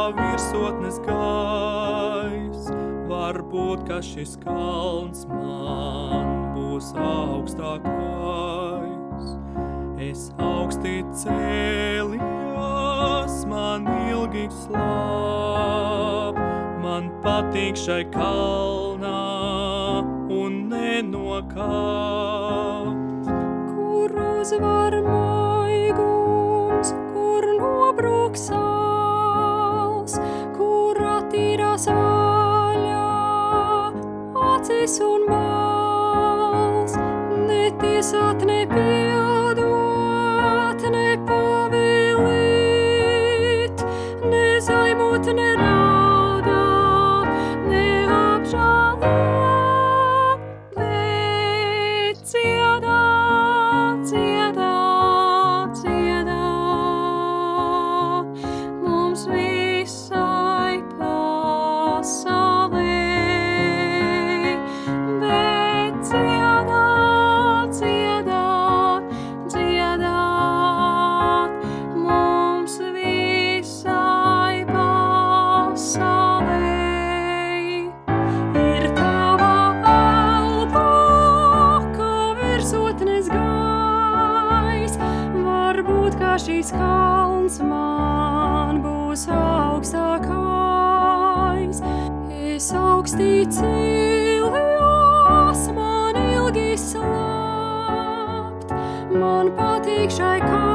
virsotnes gaiss. Varbūt, ka šis kalns man būs augstākais. Es augsti cēlies, man ilgi slāp. Man patīk šai kalnā un nenokāpt. Kur uzvar maigums, kur nobrūk sauls, kur attīrās vaļā acis un balss. Netiesāt, nepiedot, nepavilīt, nezaimot, neraudāt, neapžēlot, bet dziedāt, dziedāt, dziedāt mums visai pasaulē. Bet dziedāt, dziedāt, dziedāt mums visai pasaulē. Ir tava elpa, kā virsotnes gaiss. Varbūt, ka šis kalns man būs augstākais. Es augstī cēlies, man ilgi slāpt. Man patīk šai kalnā